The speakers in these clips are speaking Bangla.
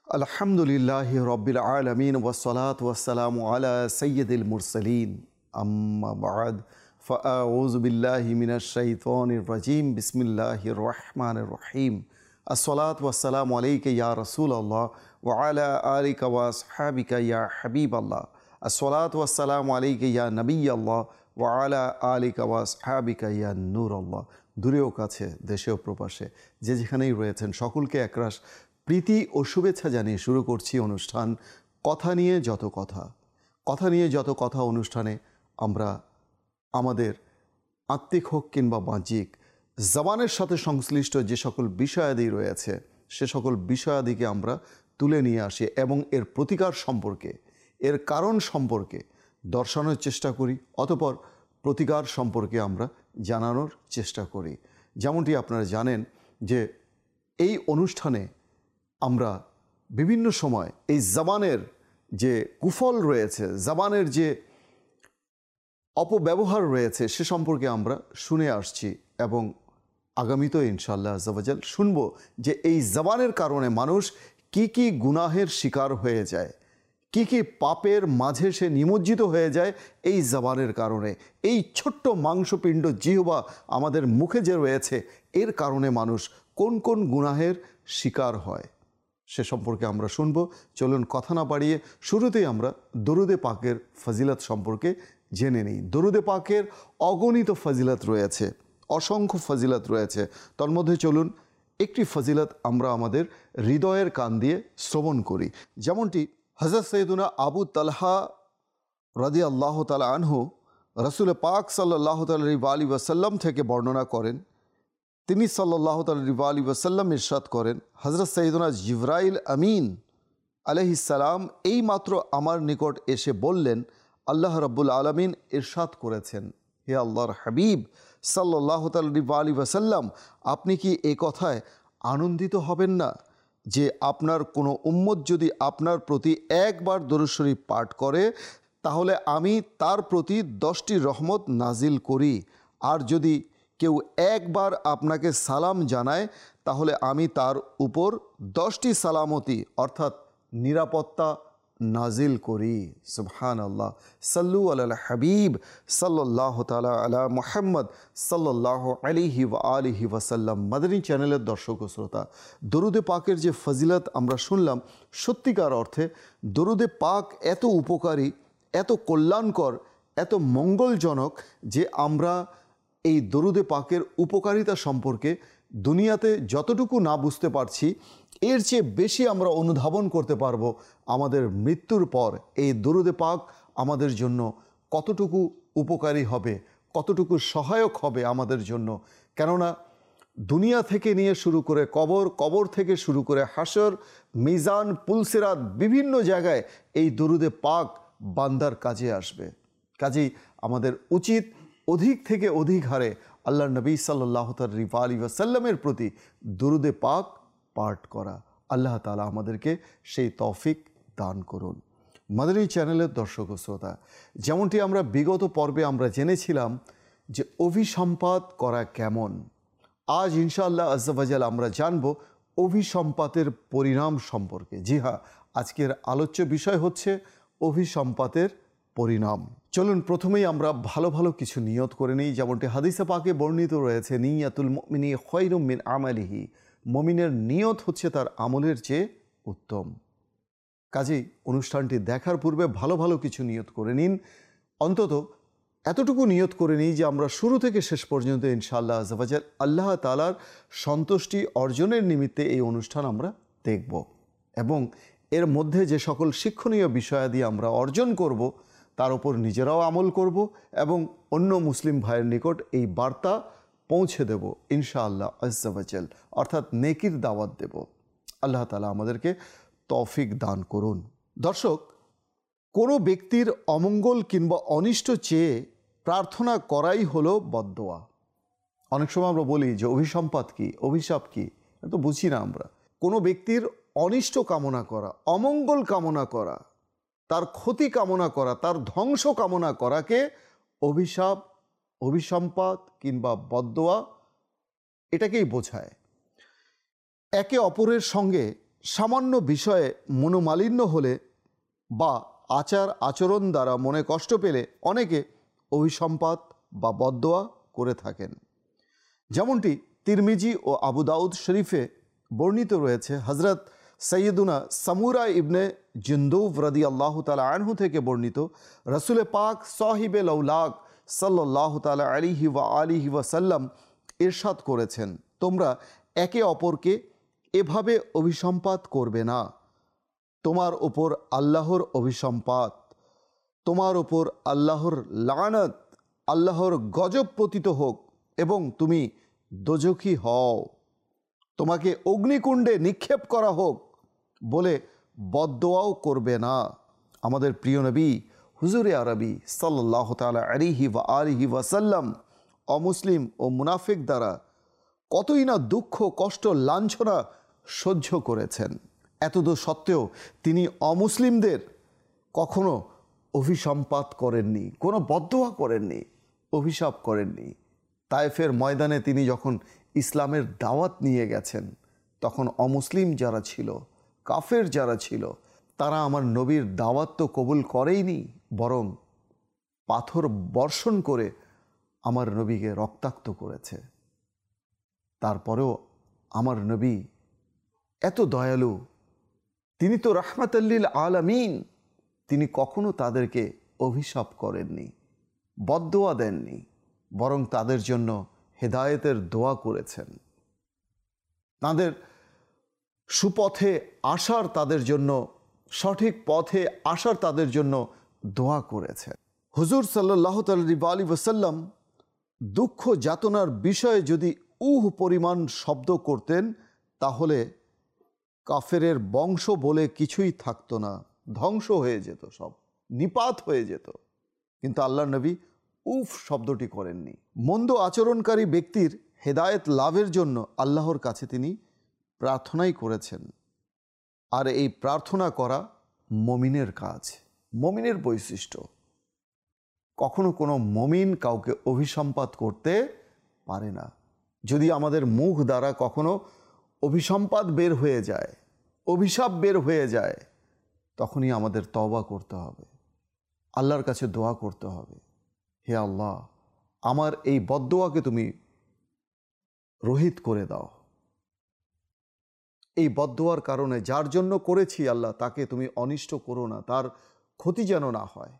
আলহামদুলিল্লাহি রব্বিল আলামিন ওয়াসসালাতু ওয়াসসালামু আলা সাইয়্যিদিল মুরসালিন আম্মা বা'দ ফাআউযু বিল্লাহি মিনাশ শাইতানির রাজিম বিসমিল্লাহির রহমানির রহিম আসসালাতু ওয়াসসালামু আলাইকা ইয়া রাসূলুল্লাহ ওয়া আলা আলিকা ওয়া আসহাবিকা ইয়া হাবিবাল্লাহ আসসালাতু ওয়াসসালামু আলাইকা ইয়া নবিয়াল্লাহ ওয়া আলা আলিকা ওয়া আসহাবিকা ইয়া নূরাল্লাহ। দূরেও কাছে, দেশেও প্রবাসে, যে যেখানেই রয়েছেন সকলকে একরাশ প্রীতি ও শুভেচ্ছা জানিয়ে শুরু করছি অনুষ্ঠান কথা নিয়ে যত কথা। কথা নিয়ে যত কথা অনুষ্ঠানে আমরা আমাদের আত্মিক হোক কিংবা বাহ্যিক জবানের সাথে সংশ্লিষ্ট যে সকল বিষয়াদি রয়েছে সে সকল বিষয়াদিকে আমরা তুলে নিয়ে আসি এবং এর প্রতিকার সম্পর্কে, এর কারণ সম্পর্কে দর্শানোর চেষ্টা করি, অতঃপর প্রতিকার সম্পর্কে আমরা জানানোর চেষ্টা করি। যেমনটি আপনারা জানেন যে এই অনুষ্ঠানে আমরা বিভিন্ন সময় এই জবানের যে কুফল রয়েছে, জবানের যে অপব্যবহার রয়েছে সে সম্পর্কে আমরা শুনে আসছি এবং আগামীতেও ইনশাআল্লাহ আজ্জাওয়াজাল শুনব যে এই জবানের কারণে মানুষ কি কি গুনাহের শিকার হয়ে যায়, কি কি পাপের মাঝে সে নিমজ্জিত হয়ে যায় এই জবানের কারণে। এই ছোট্ট মাংসপিণ্ড জিহ্বা আমাদের মুখে যে রয়েছে এর কারণে মানুষ কোন কোন গুনাহের শিকার হয় সে সম্পর্কে আমরা শুনব। চলুন কথা না বাড়িয়ে শুরুতেই আমরা দরুদে পাকের ফজিলত সম্পর্কে জেনে নিই। দরুদে পাকের অগণিত ফজিলত রয়েছে, অসংখ্য ফজিলত রয়েছে। তার মধ্যে চলুন একটি ফজিলত আমরা আমাদের হৃদয়ের কান দিয়ে শ্রবণ করি। যেমনটি হযরত সৈয়দুনা আবু তালহা রাদিয়াল্লাহু তাআলা আনহু রাসূল পাক সাল্লাল্লাহু আলাইহি ওয়াসাল্লাম থেকে বর্ণনা করেন। তিনি সাল্লাল্লাহু আলাইহি ওয়াসাল্লাম ইরশাদ করেন, হযরত সৈয়দুনা জিবরাইল আমিন আলাইহিস সালাম এইমাত্র আমার নিকট এসে বললেন, আল্লাহ রাব্বুল আলামিন ইরশাদ করেছেন, হে আল্লাহর হাবিব সাল্লাল্লাহু আলাইহি ওয়াসাল্লাম, আপনি কি এই কথায় আনন্দিত হবেন না যে আপনার কোনো উম্মত যদি আপনার প্রতি একবার দরুদ শরীফ পাঠ করে তাহলে আমি তার প্রতি 10টি রহমত নাজিল করি, আর যদি কেউ একবার আপনাকে সালাম জানায় তাহলে আমি তার উপর 10টি সালামতি অর্থাৎ নিরাপত্তা নাজিল করি। সুবহানাল্লাহ। সাল্লু আলাল হাবিব সাল্লাল্লাহু তাআলা আলা মুহাম্মদ সাল্লাল্লাহু আলাইহি ওয়া আলিহি ওয়াসাল্লাম। মাদানী চ্যানেলের দর্শক ও শ্রোতা, দরুদে পাকের যে ফজিলত আমরা শুনলাম, সত্যিকার অর্থে দরুদে পাক এত উপকারী, এত কল্যাণকর, এত মঙ্গলজনক যে আমরা এই দরুদে পাকের উপকারিতা সম্পর্কে দুনিয়াতে যতটুকু না বুঝতে পারছি এর চেয়ে বেশি আমরা অনুধাবন করতে পারবো আমাদের মৃত্যুর পর এই দরুদে পাক আমাদের জন্য কতটুকু উপকারী হবে, কতটুকু সহায়ক হবে আমাদের জন্য। কেননা দুনিয়া থেকে নিয়ে শুরু করে কবর, কবর থেকে শুরু করে হাসর, মিজান, পুলসিরাত, বিভিন্ন জায়গায় এই দরুদে পাক বান্দার কাজে আসবে। কাজেই আমাদের উচিত অধিক থেকে অধিক হারে আল্লাহ নবী সাল্লাল্লাহু আলাইহি ওয়াসাল্লামের প্রতি দরুদে পাক পাঠ করা। আল্লাহ তাআলা আমাদেরকে সেই তৌফিক দান করুন। মাদানী চ্যানেলের দর্শক ও শ্রোতা, যেমনটি আমরা বিগত পর্বে আমরা জেনেছিলাম যে অভিসম্পাত করা কেমন, আজ ইনশাআল্লাহ আজ্জাওয়াজাল আমরা জানব অভিসম্পাতের পরিণাম সম্পর্কে। জি হ্যাঁ, আজকের আলোচ্য বিষয় হচ্ছে অভিসম্পাতের পরিণাম। চলুন প্রথমেই আমরা ভালো ভালো কিছু নিয়ত করে নিই। যেমনটি হাদিসে পাকে বর্ণিত রয়েছে, নিয়াতুল মুমিনি খায়রুম মিন আমালিহি, মুমিনের নিয়ত হচ্ছে তার আমলের চেয়ে উত্তম। কাজেই অনুষ্ঠানটি দেখার পূর্বে ভালো ভালো কিছু নিয়ত করে নিন। অন্তত এতটুকু নিয়ত করে নিই যে আমরা শুরু থেকে শেষ পর্যন্ত ইনশাআল্লাহ আজ্জাওয়াজাল আল্লাহ তাআলার সন্তুষ্টি অর্জনের নিমিত্তে এই অনুষ্ঠান আমরা দেখব এবং এর মধ্যে যে সকল শিক্ষণীয় বিষয়াদি আমরা অর্জন করব তার উপর নিজেরাও আমল করব এবং অন্য মুসলিম ভাইয়ের নিকট এই বার্তা পৌঁছে দেব ইনশাআল্লাহ আজ্জাওয়াজাল, অর্থাৎ নেকির দাওয়াত দেব। আল্লাহ তাআলা আমাদেরকে তৌফিক দান করুন। দর্শক, কোনো ব্যক্তির অমঙ্গল কিংবা অনিষ্ট চেয়ে প্রার্থনা করাই হলো বদদোয়া। অনেক সময় আমরা বলি যে অভিসম্পাত কি, অভিশাপ কি, তো বুঝি না আমরা। কোনো ব্যক্তির অনিষ্ট কামনা করা, অমঙ্গল কামনা করা, তার ক্ষতি কামনা করা, তার ধ্বংস কামনা করাকে অভিশাপ, অভিসম্পাত কিংবা বদদোয়া এটাকেই বোঝায়। একে অপরের সঙ্গে সামান্য বিষয়ে মনোমালিন্য হলে বা আচার আচরণ দ্বারা মনে কষ্ট পেলে অনেকে অভিসম্পাত বা বদদোয়া করে থাকেন। যেমনটি তিরমিজি ও আবু দাউদ শরীফে বর্ণিত রয়েছে, হজরত সৈয়দুনা সামুরা ইবনে জুন্দুব রাদিয়াল্লাহু তাআলা আনহু থেকে বর্ণিত, রসুল পাক সাহিবে লৌলাক সাল্লাল্লাহু তাআলা আলাইহি ওয়া আলিহি ওয়াসাল্লাম ইরশাদ করেছেন, তোমরা একে অপরকে এভাবে অভিসম্পাত করবে না। তোমার ওপর আল্লাহর অভিসম্পাত, তোমার ওপর আল্লাহর লানত, আল্লাহর গজব পতিত হোক এবং তুমি দোজখী হও, তোমাকে অগ্নিকুণ্ডে নিক্ষেপ করা হোক বলে বদদোয়াও করবে না। আমাদের প্রিয় নবী হুজুরে আরবি সাল্লাল্লাহু তাআলা আলাইহি ওয়া আলিহি ওয়াসাল্লাম অমুসলিম ও মুনাফিক দ্বারা কতই না দুঃখ কষ্ট লাঞ্ছনা সহ্য করেছেন। এতদূর সত্ত্বেও তিনি অমুসলিমদের কখনো অভিসম্পাত করেননি, কোনো বদদোয়া করেননি, অভিশাপ করেননি। তায়েফের ময়দানে তিনি যখন ইসলামের দাওয়াত নিয়ে গেছেন, তখন অমুসলিম যারা ছিল, কাফের যারা ছিল, তারা আমার নবীর দাওয়াত তো কবুল করেইনি, বরং পাথর বর্ষণ করে আমার নবীকে রক্তাক্ত করেছে। তারপরেও আমার নবী এত দয়ালু, তিনি তো রাহমাতাল্লিল আলামিন, তিনি কখনো তাদেরকে অভিশাপ করেননি, বদদোয়া দেননি, বরং তাদের জন্য হেদায়েতের দোয়া করেছেন। তাদের সুপথে আসার, তাদের জন্য সঠিক পথে আসার তাদের জন্য দোয়া করেছেন। হুজুর সাল্লাল্লাহু আলাইহি ওয়াসাল্লাম দুঃখ যাতনার বিষয়ে যদি পরিমাণ শব্দ করতেন, তাহলে কাফেরের বংশ বলে কিছুই থাকতো না, ধ্বংস হয়ে যেত, সব নিপাত হয়ে যেত। কিন্তু আল্লাহ নবী শব্দটি করেননি। মন্দ আচরণকারী ব্যক্তির হেদায়েত লাভের জন্য আল্লাহর কাছে তিনি প্রার্থনাই করেছেন। আর এই প্রার্থনা করা মমিনের কাজ, মমিনের বৈশিষ্ট্য। কখনো কোনো মমিন কাউকে অভিসম্পাত করতে পারে না। যদি আমাদের মুখ দ্বারা কখনো অভিসম্পাত বের হয়ে যায়, অভিশাপ বের হয়ে যায়, তখনই আমাদের তওবা করতে হবে, আল্লাহর কাছে দোয়া করতে হবে, হে আল্লাহ, আমার এই বদদোয়াকে তুমি রহিত করে দাও। এই বদদোয়ার কারণে যার জন্য করেছি আল্লাহ, তাকে তুমি অনিষ্ট করো না, তার ক্ষতি যেন না হয়।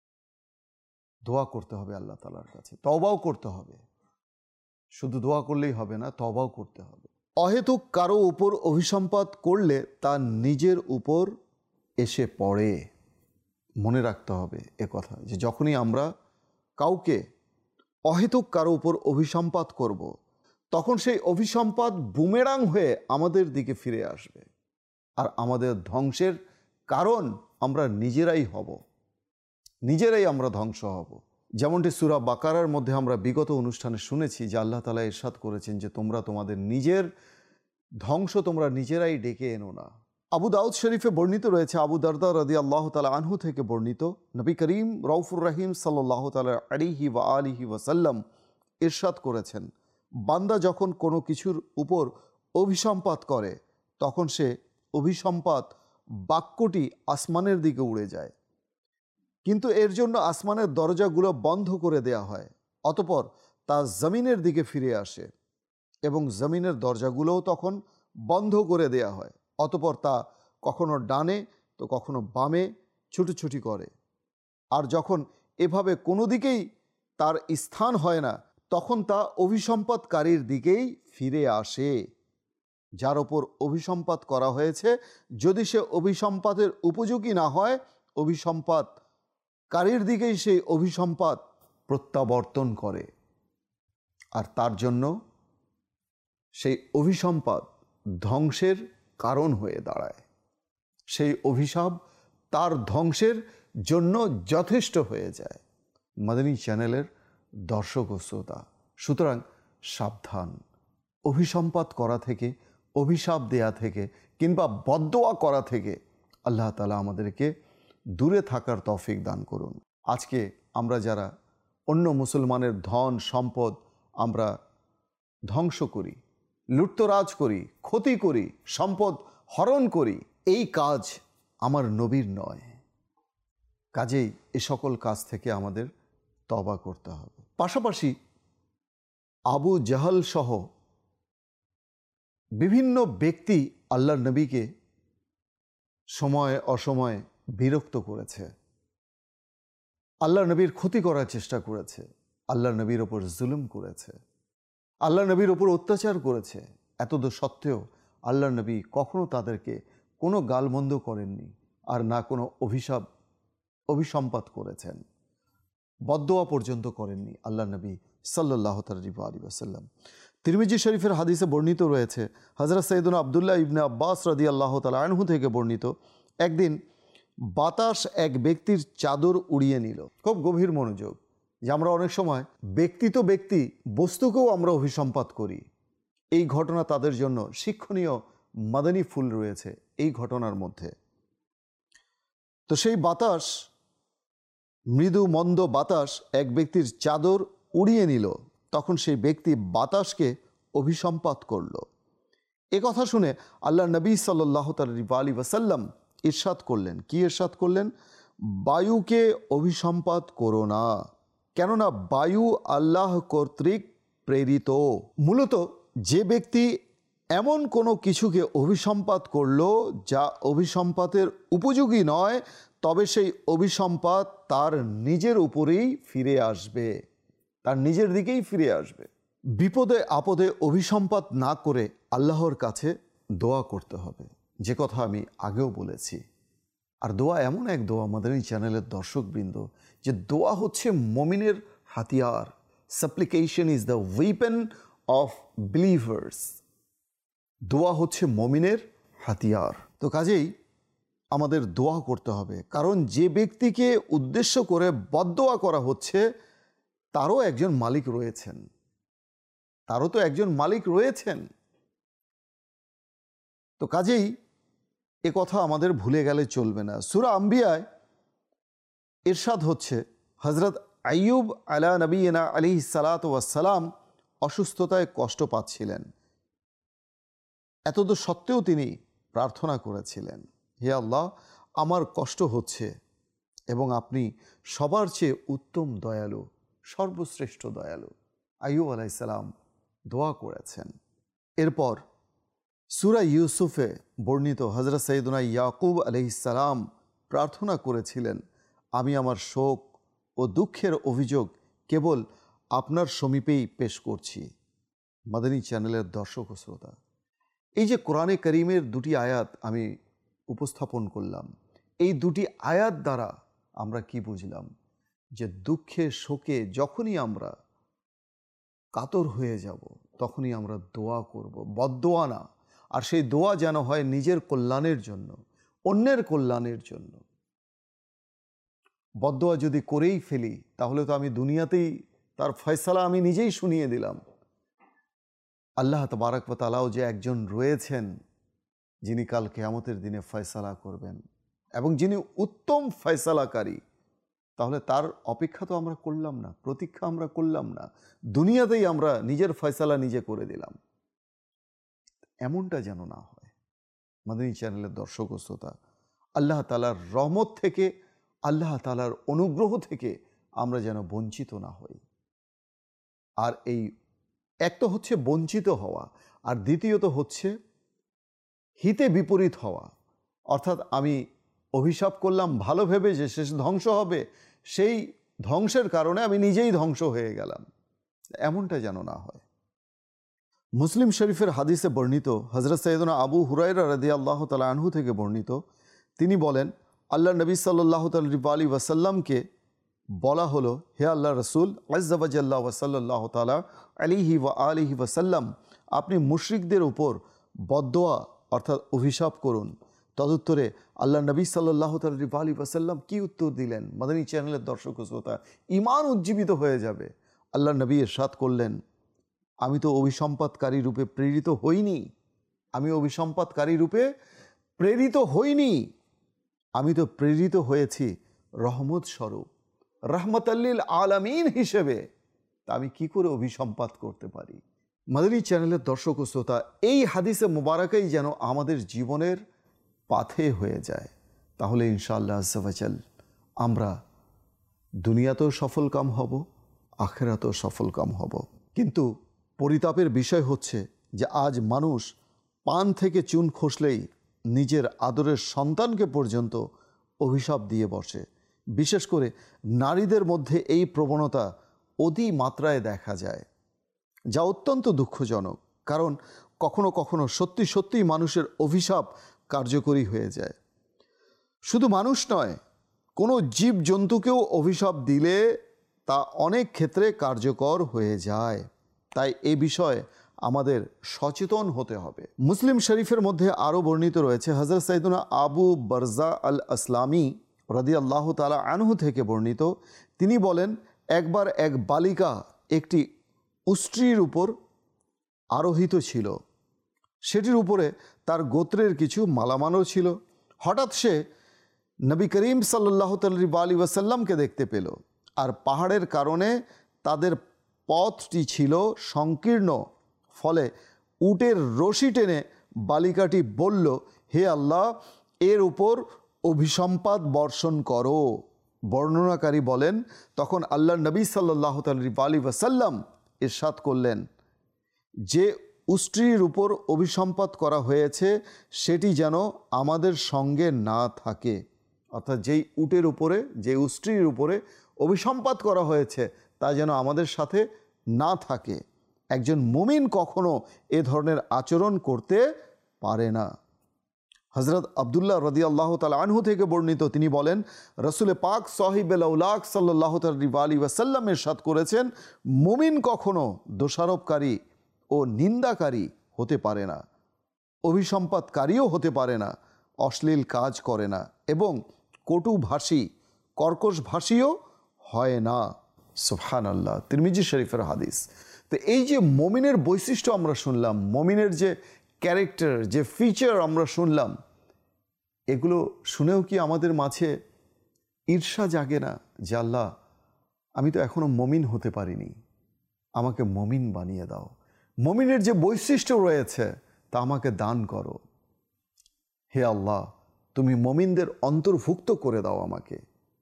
দোয়া করতে হবে আল্লাহ তাআলার কাছে, তওবাও করতে হবে। শুধু দোয়া করলেই হবে না, তওবাও করতে হবে। অহেতুক কারো উপর অভিসম্পাত করলে তা নিজের উপর এসে পড়ে। মনে রাখতে হবে এ কথা, যে যখনই আমরা কাউকে অহেতুক কারো উপর অভিসম্পাত করব, তখন সেই অভিসম্পাত বুমেরাং হয়ে আমাদের দিকে ফিরে আসবে, আর আমাদের ধ্বংসের কারণ আমরা নিজেরাই হব, নিজেরাই আমরা ধ্বংস হব। যেমনটি সূরা বাকারার মধ্যে আমরা বিগত অনুষ্ঠানে শুনেছি যে আল্লাহ তাআলা ইরশাদ করেছেন যে তোমরা তোমাদের নিজের ধ্বংস তোমরা নিজেরাই ডেকে এনো না। আবু দাউদ শরীফে বর্ণিত রয়েছে, আবু দারদা রাদিয়াল্লাহু তাআলা আনহু থেকে বর্ণিত, নবী করিম রউফুর রহিম সাল্লাল্লাহু তাআলা আলাইহি ওয়া আলিহি ওয়াসাল্লাম ইরশাদ করেছেন, বান্দা যখন কোনো কিছুর উপর অভিসম্পাত করে, তখন সে অভিসম্পাত বাক্যটি আসমানের দিকে উড়ে যায়, কিন্তু এর জন্য আসমানের দরজাগুলো বন্ধ করে দেয়া হয়। অতঃপর তা জমিনের দিকে ফিরে আসে এবং জমিনের দরজাগুলোও তখন বন্ধ করে দেয়া হয়। অতঃপর তা কখনো ডানে তো কখনো বামে ছুটোছুটি করে। আর যখন এভাবে কোনো দিকেই তার স্থান হয় না, তখন তা অভিসম্পাতকারীর দিকেই ফিরে আসে, যার ওপর অভিসম্পাত করা হয়েছে। যদি সে অভিসম্পাতের উপযোগী না হয়, অভিসম্পাতকারীর দিকেই সেই অভিসম্পাত প্রত্যাবর্তন করে, আর তার জন্য সেই অভিসম্পাত ধ্বংসের কারণ হয়ে দাঁড়ায়। সেই অভিশাপ তার ধ্বংসের জন্য যথেষ্ট হয়ে যায়। মাদানী চ্যানেলের দর্শক ও শ্রোতা, সুতরাং সাবধান, অভিসম্পাত করা থেকে, অভিশাপ দেয়া থেকে কিংবা বদদোয়া করা থেকে আল্লাহ তাআলা আমাদেরকে দূরে থাকার তৌফিক দান করুন। আজকে আমরা যারা অন্য মুসলমানের ধন সম্পদ আমরা ধ্বংস করি, লুটতরাজ করি, ক্ষতি করি, সম্পদ হরণ করি, এই কাজ আমার নবীর নয়। কাজেই এ সকল কাজ থেকে আমাদের তওবা করতে হবে। পাশাপাশি আবু জাহল সহ বিভিন্ন ব্যক্তি আল্লাহর নবীকে সময় অসময়ে বিরক্ত করেছে, আল্লাহর নবীর ক্ষতি করার চেষ্টা করেছে, আল্লাহর নবীর ওপর জুলুম করেছে, আল্লাহর নবীর ওপর অত্যাচার করেছে। এতদ সত্ত্বেও আল্লাহর নবী কখনো তাদেরকে কোনো গালমন্দ করেননি, আর না কোনো অভিসম্পাত করেছেন, বদদোয়া পর্যন্ত করেননি আল্লাহর নবী সাল্লাল্লাহু আলাইহি ওয়াসাল্লাম। তিরমিজি শরীফের হাদিসে বর্ণিত রয়েছে, হযরত সৈয়দনা আব্দুল্লাহ ইবনে আব্বাস রাদিয়াল্লাহু তাআলা আনহু থেকে বর্ণিত, একদিন বাতাস এক ব্যক্তির চাদর উড়িয়ে নিল। খুব গভীর মনোযোগ, যে আমরা অনেক সময় ব্যক্তি তো ব্যক্তি, বস্তুকেও আমরা অভিসম্পাত করি। এই ঘটনা তাদের জন্য শিক্ষণীয় মাদানী ফুল রয়েছে এই ঘটনার মধ্যে। তো সেই বাতাস, মৃদু মন্দ বাতাস এক ব্যক্তির চাদর উড়িয়ে নিল। তখন সেই ব্যক্তি বাতাসকে অভিসম্পাত করল। এ কথা শুনে আল্লাহ নবী সাল্লাল্লাহু আলাইহি ওয়াসাল্লাম ইরশাদ করলেন। কি ইরশাদ করলেন? বায়ুকে অভিসম্পাত করো না, কেননা বায়ু আল্লাহ কর্তৃক প্রেরিত। মূলত যে ব্যক্তি এমন কোনো কিছুকে অভিসম্পাত করলো যা অভিসম্পাতের উপযোগী নয়, তবে সেই অভিসম্পাত তার নিজের উপরেই ফিরে আসবে, তার নিজের দিকেই ফিরে আসবে। বিপদে আপদে অভিসম্পাত না করে আল্লাহর কাছে দোয়া করতে হবে, যে কথা আমি আগেও বলেছি। আর দোয়া এমন এক দোয়া, মাদানী চ্যানেলের দর্শকবৃন্দ, যে দোয়া হচ্ছে মমিনের হাতিয়ার। Supplication is the weapon of believers. দোয়া হচ্ছে মমিনের হাতিয়ার। তো কাজেই আমাদের দোয়া করতে হবে, কারণ যে ব্যক্তিকে উদ্দেশ্য করে বদদোয়া করা হচ্ছে তারও একজন মালিক রয়েছেন, তারও তো একজন মালিক রয়েছেন। তো কাজেই এ কথা আমাদের ভুলে গেলে চলবে না। সূরা আম্বিয়ায় ইরশাদ হচ্ছে, হযরত আইয়ুব আলা নবিয়িনা আলাইহিস সালাতু ওয়াস সালাম অসুস্থতায় কষ্ট পাচ্ছিলেন। এতদ সত্ত্বেও তিনি প্রার্থনা করেছিলেন, হে আল্লাহ, আমার কষ্ট হচ্ছে এবং আপনি সবার চেয়ে উত্তম দয়ালু, সর্বশ্রেষ্ঠ দয়ালু। আইয়ুব আলাইহিস সালাম দোয়া করেছেন। এরপর সূরা ইউসুফে বর্ণিত হযরত সাইয়্যিদুনা ইয়াকুব আলাইহিস সালাম প্রার্থনা করেছিলেন, আমি আমার শোক ও দুঃখের অভিযোগ কেবল আপনার সমীপেই পেশ করছি। মাদানী চ্যানেলের দর্শক ও শ্রোতা, এই যে কোরআনে কারীমের দুটি আয়াত আমি উপস্থাপন করলাম, এই দুটি আয়াত দ্বারা আমরা কি বুঝলাম? যে দুঃখে শোকে যখনই আমরা কাতর হয়ে যাব, তখনই আমরা দোয়া করব, বদদোয়া না। আর সেই দোয়া যেন হয় নিজের কল্যাণের জন্য, অন্যের কল্যাণের জন্য। বদদোয়া যদি করেই ফেলি, তাহলে তো আমি দুনিয়াতেই তার ফয়সালা আমি নিজেই শুনিয়ে দিলাম। আল্লাহ তাবারক ওয়া তাআলাও যে একজন রয়েছেন যিনি কাল কিয়ামতের দিনে ফয়সালা করবেন এবং যিনি উত্তম ফয়সালাকারী, তাহলে তার অপেক্ষা তো আমরা করলাম না, প্রতীক্ষা আমরা করলাম না, দুনিয়াতেই আমরা নিজের ফয়সালা নিজে করে দিলাম। এমনটা যেন না হয়। মাদানী চ্যানেলের দর্শক ও শ্রোতা, আল্লাহ তাআলার রহমত থেকে, আল্লাহ তাআলার অনুগ্রহ থেকে আমরা যেন বঞ্চিত না হই। আর এই এক তো হচ্ছে বঞ্চিত হওয়া, আর দ্বিতীয়ত হচ্ছে হিতে বিপরীত হওয়া। অর্থাৎ আমি অভিশাপ করলাম ভালো ভেবে যে শেষ ধ্বংস হবে, সেই ধ্বংসের কারণে আমি নিজেই ধ্বংস হয়ে গেলাম। এমনটা যেন না হয়। মুসলিম শরীফের হাদিসে বর্ণিত হযরত সাইয়্যিদুনা আবু হুরায়রা রাদিয়াল্লাহু তাআলা আনহু থেকে বর্ণিত, তিনি বলেন, আল্লাহ নবী সাল্লাল্লাহু আলাইহি ওয়াসাল্লামকে বলা হলো, হে আল্লাহ রসুল আযজা ওয়া জাল্লা ওয়া সাল্লাল্লাহু তাআলা আলাইহি ওয়া আলিহি ওয়াসাল্লাম, আপনি মুশরিকদের উপর বদদোয়া অর্থাৎ অভিশাপ করুন। তদুত্তরে আল্লাহ নবী সাল্লাল্লাহু আলাইহি ওয়াসাল্লাম কি উত্তর দিলেন? মাদানী চ্যানেলের দর্শক ও শ্রোতা, ঈমান উজ্জীবিত হয়ে যাবে। আল্লাহ নবী ইরশাদ করলেন, আমি তো অভিসম্পাতকারী রূপে প্রেরিত হইনি, আমি অভিসম্পাতকারী রূপে প্রেরিত হইনি, আমি তো প্রেরিত হয়েছি রহমত স্বরূপ, রাহমাতাল লিল আলামিন হিসেবে। তা আমি কি করে অভিসম্পাত করতে পারি? মাদানী চ্যানেলের দর্শক ও শ্রোতা, এই হাদিসে মুবারাকাই যেন আমাদের জীবনের পাথে হয়ে যায়, তাহলে ইনশাআল্লাহ আজ্জা ওয়াজাল আমরা দুনিয়াতেও সফলকাম হব, আখিরাতেও সফলকাম হব। কিন্তু পরিতাপের বিষয় হচ্ছে যে আজ মানুষ পান থেকে চুন খসলেই নিজের আদরের সন্তানকে পর্যন্ত অভিশাপ দিয়ে বসে। বিশেষ করে নারীদের মধ্যে এই প্রবণতা অতি মাত্রায় দেখা যায়, যা অত্যন্ত দুঃখজনক। কারণ কখনো কখনো সত্যি সত্যিই মানুষের অভিশাপ কার্যকরী হয়ে যায়। শুধু মানুষ নয়, কোনো জীবজন্তুকেও অভিশাপ দিলে তা অনেক ক্ষেত্রে কার্যকর হয়ে যায়। তাই এ বিষয়ে আমাদের সচেতন হতে হবে। মুসলিম শরীফের মধ্যে আরও বর্ণিত রয়েছে, হযরত সাইয়্যিদুনা আবু বারজা আল আসলামি রাদিয়াল্লাহু তাআলা আনহু থেকে বর্ণিত, তিনি বলেন, একবার এক বালিকা একটি উষ্ট্রির উপর আরোহিত ছিল। সেটির উপরে তার গোত্রের কিছু মালামালও ছিল। হঠাৎ সে নবী করিম সাল্লাল্লাহু আলাইহি ওয়াসাল্লামকে দেখতে পেল। আর পাহাড়ের কারণে তাদের পথটি ছিল সংকীর্ণ, ফলে উটের রশি টেনে বালিকাটি বলল, হে আল্লাহ, এর উপর অভিসম্পাত বর্ষণ করো। বর্ণনাকারী বলেন, তখন আল্লাহ নবী সাল্লাল্লাহু আলাইহি ওয়াসাল্লাম ইরশাদ করলেন, যে উষ্ট্রির উপর অভিসম্পাত করা হয়েছে সেটি যেন আমাদের সঙ্গে না থাকে। অর্থাৎ যেই উটের উপরে, যে উষ্ট্রির উপরে অভিসম্পাত করা হয়েছে তা যেন আমাদের সাথে না থাকে। একজন মুমিন কখনো এ ধরনের আচরণ করতে পারে না। হযরত আব্দুল্লাহ রাদিয়াল্লাহু তাআলা আনহু থেকে বর্ণিত, তিনি বলেন, রাসূল পাক সাহিবুল আউলাক সাল্লাল্লাহু আলাইহি ওয়াসাল্লাম ইরশাদ করেছেন, মুমিন কখনো দোষারোপকারী ও নিন্দাকারী হতে পারে না, অভিসম্পাতকারীও হতে পারে না, অশ্লীল কাজ করে না এবং কটুভাষী কর্কশভাষীও হয় না। সুবহানাল্লাহ, তিরমিজি শরীফের হাদিস। তো এই যে মুমিনের বৈশিষ্ট্য আমরা শুনলাম, মুমিনের যে ক্যারেক্টার, যে ফিচার আমরা শুনলাম, এগুলো শুনেও কি আমাদের মাঝে ঈর্ষা জাগে না যে আল্লাহ, আমি তো এখনো মুমিন হতে পারিনি, আমাকে মুমিন বানিয়ে দাও, মুমিনের যে বৈশিষ্ট্য রয়েছে তা আমাকে দান করো, হে আল্লাহ, তুমি মুমিনদের অন্তর্ভুক্ত করে দাও আমাকে।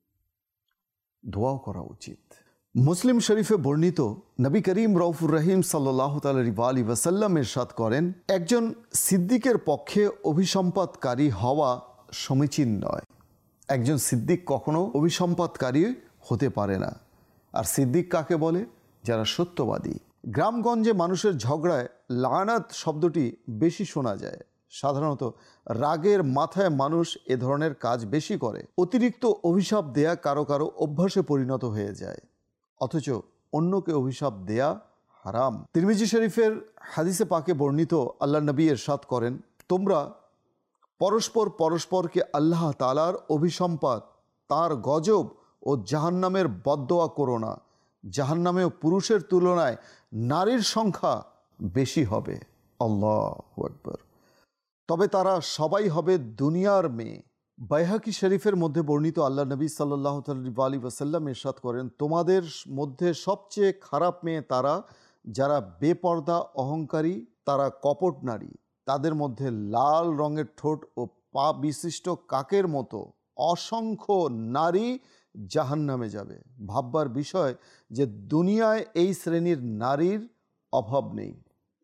দোয়াও করা উচিত। মুসলিম শরীফে বর্ণিত, নবী করিম রউফুর রহিম সাল্লাল্লাহু আলাইহি ওয়াসাল্লাম ইরশাদ করেন, একজন সিদ্দিকের পক্ষে অভিসম্পাতকারী হওয়া সমীচীন নয়। একজন সিদ্দিক কখনো অভিসম্পাতকারী হতে পারে না। আর সিদ্দিক কাকে বলে? যারা সত্যবাদী। গ্রামগঞ্জে মানুষের ঝগড়ায় লানাত শব্দটি বেশি শোনা যায়। সাধারণত রাগের মাথায় মানুষ এ ধরনের কাজ বেশি করে। অতিরিক্ত অভিশাপ দেয়া কারো কারো অভ্যাসে পরিণত হয়ে যায়, অথচ অন্যকে অভিশাপ দেয়া হারাম। তিরমিজি শরীফের হাদিসে পাকে বর্ণিত, আল্লাহ নবী ইরশাদ করেন, তোমরা পরস্পর পরস্পরকে আল্লাহ তাআলার অভিসম্পাত, তার গজব ও জাহান্নামের বদদোয়া করো না। জাহান্নামেও পুরুষের তুলনায় নারীর সংখ্যা বেশি হবে। আল্লাহু আকবার। তবে তারা সবাই হবে দুনিয়ার মেয়ে। বাইহাকি শরীফের মধ্যে বর্ণিত, আল্লাহ নবী সাল্লাল্লাহু আলাইহি ওয়াসাল্লাম ইরশাদ করেন, তোমাদের মধ্যে সবচেয়ে খারাপ মেয়ে তারা যারা বেপর্দা, অহংকারী, তারা কপট নারী। তাদের মধ্যে লাল রঙের ঠোঁট ও পা বিশিষ্ট কাকের মতো অসংখ্য নারী জাহান্নামে যাবে। ভাববার বিষয় যে দুনিয়ায় এই শ্রেণীর নারীর অভাব নেই,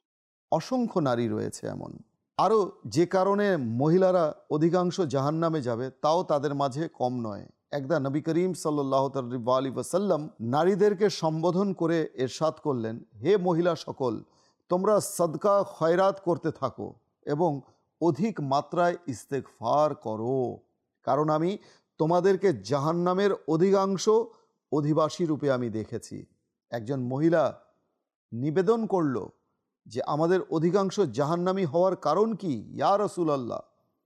অসংখ্য নারী রয়েছে এমন। আরও যে কারণে মহিলারা অধিকাংশ জাহান্নামে যাবে তাও তাদের মাঝে কম নয়। একদা নবী করিম সাল্লাল্লাহু আলাইহি ওয়াসাল্লাম নারীদেরকে সম্বোধন করে ইরশাদ করলেন, হে মহিলা সকল, তোমরা সদকা খয়রাত করতে থাকো এবং অধিক মাত্রায় ইস্তেগফার করো, কারণ আমি তোমাদেরকে জাহান্নামের অধিকাংশ অধিবাসী রূপে আমি দেখেছি। একজন মহিলা নিবেদন করল যে আমাদের অধিকাংশ জাহান্নামী হওয়ার কারণ কি ইয়া রাসূলুল্লাহ?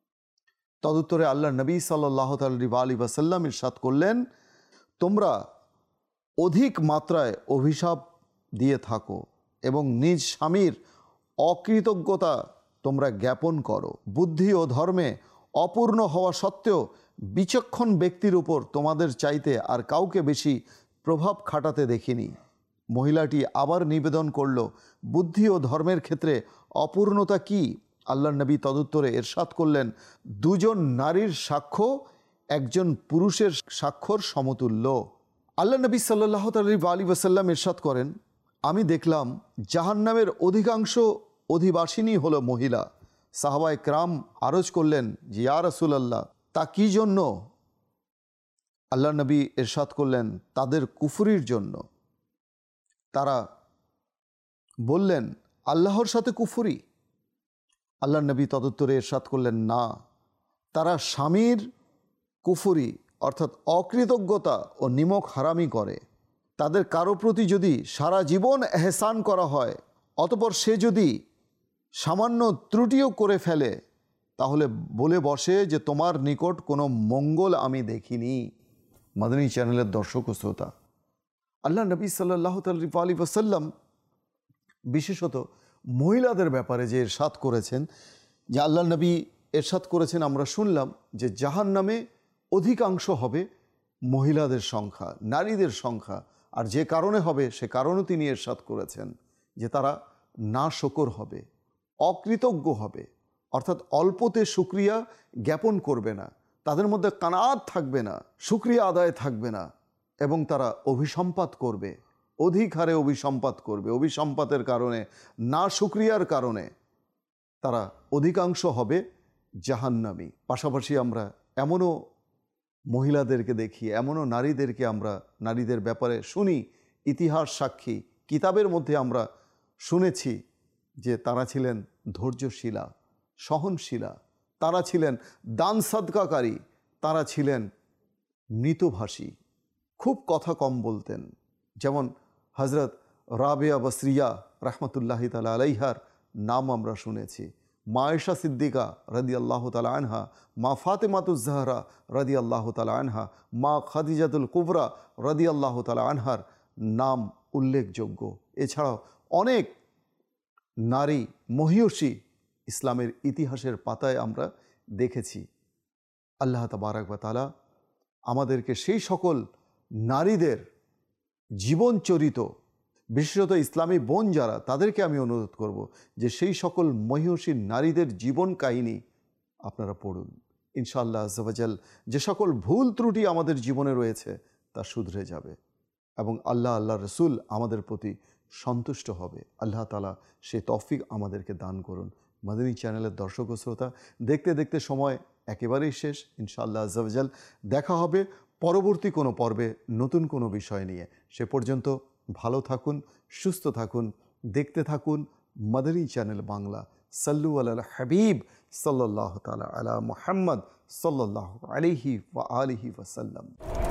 তদুত্তরে আল্লাহ নবী সাল্লাল্লাহু আলাইহি ওয়াসাল্লাম ইরশাদ করলেন, তোমরা অধিক মাত্রায় অভিশাপ দিয়ে থাকো এবং নিজ স্বামীর অকৃতজ্ঞতা তোমরা জ্ঞাপন করো। বুদ্ধি ও ধর্মে অপূর্ণ হওয়া সত্ত্বেও বিচক্ষণ ব্যক্তির উপর তোমাদের চাইতে আর কাউকে বেশি প্রভাব খাটাতে দেখিনি। মহিলাটি আবার নিবেদন করল, বুদ্ধি ও ধর্মের ক্ষেত্রে অপূর্ণতা কি? আল্লাহর নবী তদুত্তরে ইরশাদ করলেন, দুজন নারীর সাক্ষ্য একজন পুরুষের সাক্ষ্যর সমতুল্য। আল্লাহ নবী সাল্লাল্লাহু আলাইহি ওয়াসাল্লাম ইরশাদ করেন, আমি দেখলাম জাহান্নামের অধিকাংশ অধিবাসিনী হলো মহিলা। সাহাবায়ে কেরাম আরজ করলেন যে ইয়া রাসূলুল্লাহ, তা কি জন্য? আল্লাহ নবী ইরশাদ করলেন, তাদের কুফরির জন্য। তারা বললেন, আল্লাহর সাথে কুফরি? আল্লাহ নবী তদুত্তরে ইরশাদ করলেন, না, তারা স্বামীর কুফরি অর্থাৎ অকৃতজ্ঞতা ও নিমক হারামি করে। তাদের কারো প্রতি যদি সারা জীবন এহসান করা হয়, অতঃপর সে যদি সামান্য ত্রুটিও করে ফেলে, তাহলে বলে বসে যে তোমার নিকট কোনো মঙ্গল আমি দেখিনি। মাদানী চ্যানেলের দর্শক ও শ্রোতা, আল্লাহ নবী সাল্লাল্লাহু আলাইহি ওয়াসাল্লাম বিশেষত মহিলাদের ব্যাপারে যে ইরশাদ করেছেন, যে আল্লাহ নবী ইরশাদ করেছেন, আমরা শুনলাম যে জাহান্নামে অধিকাংশ হবে মহিলাদের সংখ্যা, নারীদের সংখ্যা। আর যে কারণে হবে সে কারণও তিনি ইরশাদ করেছেন যে তারা নাশকর হবে, অকৃতজ্ঞ হবে, অর্থাৎ অল্পতে শুকরিয়া জ্ঞাপন করবে না, তাদের মধ্যে কানাত থাকবে না, শুকরিয়া আদায় থাকবে না, এবং তারা অভিসম্পাত করবে, অধিক হারে অভিসম্পাত করবে। অভিসম্পাতের কারণে, না শুকরিয়ার কারণে তারা অধিকাংশ হবে জাহান্নামী। পাশাপাশি আমরা এমনও মহিলাদেরকে দেখি, এমনও নারীদেরকে আমরা নারীদের ব্যাপারে শুনি, ইতিহাস সাক্ষী কিতাবের মধ্যে আমরা শুনেছি যে তারা ছিলেন ধৈর্যশীলা, সহনশীলা, তারা ছিলেন দান সাদকাকারী, তারা ছিলেন মৃতভাষী, খুব কথা কম বলতেন। যেমন হজরত রাবেয়া বসরিয়া রহমতুল্লাহি তাআলা আলাইহার নাম আমরা শুনেছি, মা আয়েশা সিদ্দিকা রাদিয়াল্লাহু তাআলা আনহা, মা ফাতেমাতুজ জাহরা রাদিয়াল্লাহু তাআলা আনহা, মা খাদিজাতুল কুবরা রাদিয়াল্লাহু তাআলা আনহার নাম উল্লেখযোগ্য। এছাড়াও অনেক নারী মহিয়সী ইসলামের ইতিহাসের পাতায় আমরা দেখেছি। আল্লাহ তাবারাক ওয়া তাআলা আমাদেরকে সেই সকল নারীদের জীবনচরিত, বিশেষত ইসলামী বোন যারা, তাদেরকে আমি অনুরোধ করব যে সেই সকল মহিয়সী নারীদের জীবন কাহিনী আপনারা পড়ুন। ইনশাআল্লাহ আজ্জা ওয়া জাল যে সকল ভুল ত্রুটি আমাদের জীবনে রয়েছে তা শুধরে যাবে এবং আল্লাহ রসুল আমাদের প্রতি সন্তুষ্ট হবে। আল্লাহ তাআলা সে তৌফিক আমাদেরকে দান করুন। মাদানী চ্যানেলের দর্শক ও শ্রোতা, দেখতে দেখতে সময় একেবারেই শেষ। ইনশাআল্লাহ আজ্জা ওয়া জাল দেখা হবে পরবর্তী কোনো পর্বে নতুন কোনো বিষয় নিয়ে। সে পর্যন্ত ভালো থাকুন, সুস্থ থাকুন, দেখতে থাকুন মাদানী চ্যানেল বাংলা। সাল্লু আলাল হাবিব সাল্লাল্লাহু তাআলা আলা মুহাম্মদ সাল্লাল্লাহু আলাইহি ওয়া আলিহি ওয়াসাল্লাম।